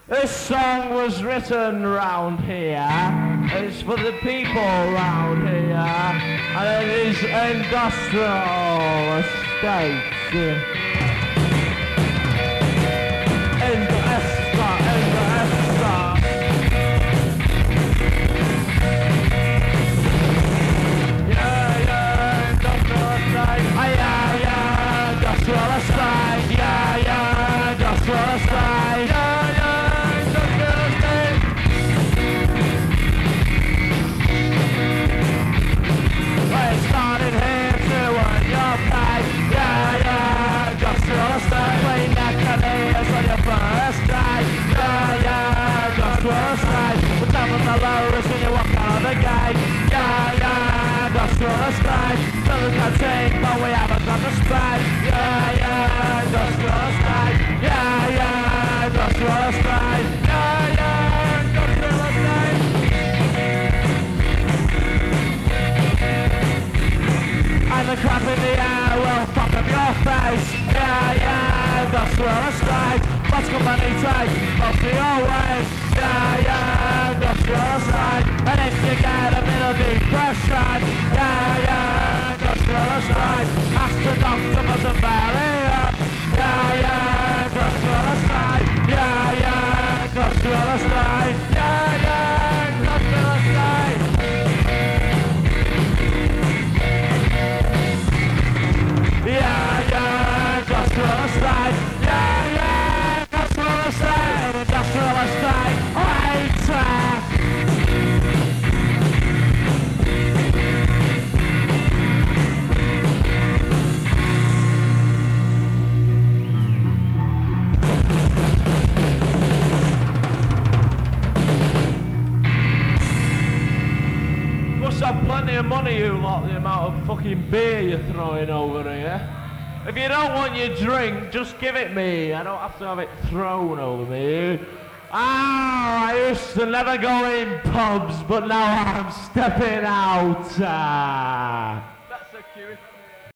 This song was written round here. It's for the people round here. And it is industrial estates. But we haven't got the spray. Industrial estate. Industrial estate. Industrial estate. And the crap in the air will fuck up your face. Industrial estate. What's good money take? Off the your way. Industrial estate. And if you get a bit of depression, industrial estate. Ask the doctor for some barrier. Industrial estate. Industrial estate. Industrial estate. Industrial estate. Industrial estate. Industrial estate. Right. Plenty of money, you lot, the amount of fucking beer you're throwing over here. If you don't want your drink, just give it me. I don't have to have it thrown over me. I used to never go in pubs, but now I'm stepping out.